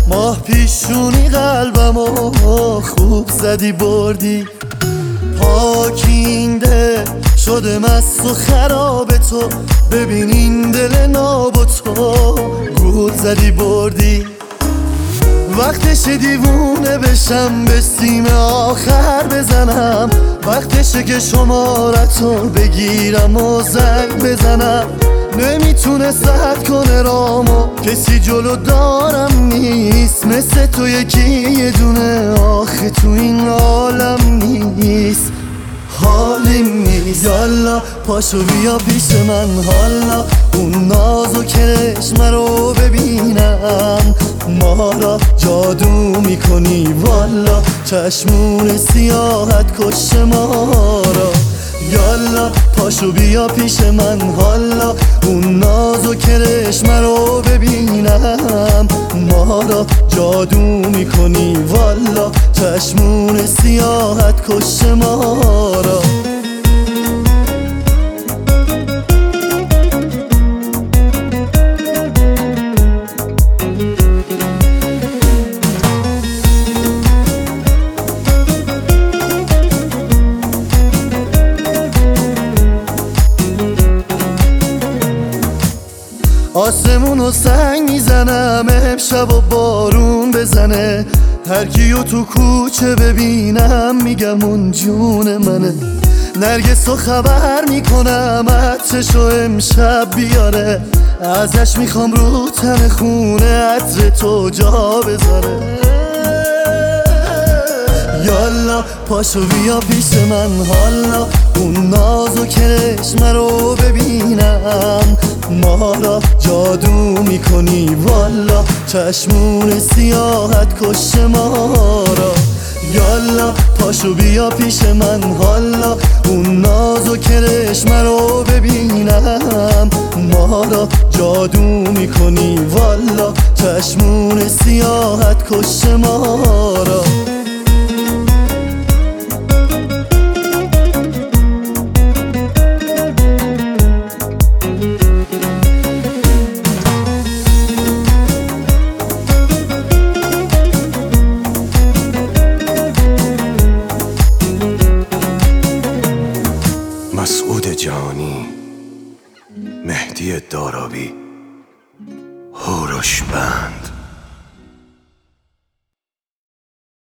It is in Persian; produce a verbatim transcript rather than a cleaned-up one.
ماه پیشونی قلبمو خوب زدی بردی، پاکینده شده مست و خراب تو. ببین این دل ناب و تو گول زدی بردی. وقتشه دیوونه بشم به سیم آخر بزنم، وقتشه که شمارتو بگیرم و زنگ بزنم. نمیتونه سد کنه رامو، کسی جلو دارم نیست مثل تو یکی یه دونه آخه تو این عالم نیست. حالیم نیست یالا پاشو بیا پیش من، حالا اون ناز و کرشمه رو ببینم. ما را جادو میکنی والا، چشمون سیاحت کش ما را. یالا پاشو بیا پیش من، حالا اون ناز و کرشمه رو ببینم. ما را جادو میکنی والا، چشمون سیاحت کش ما را. آسمونو سنگ میزنم امشب و بارون بزنه، هر کیو تو کوچه ببینم میگم اون جون منه. نرگسو خبر میکنم عطرشو امشب بیاره، ازش میخوام رو تن خونه عطر تو جا بذاره. یالا پاشو بیا پیش من، حالا اون ناز و کرشمه رو ببینم. ما را جادو میکنی والا، چشمون سیاحت کش ما را. یالا پاشو بیا پیش من، حالا اون ناز و کرشمه رو ببینم. ما را جادو میکنی والا، چشمون سیاحت کش ما را. مسعود جانی، مهدی دارابی، هوروش بند.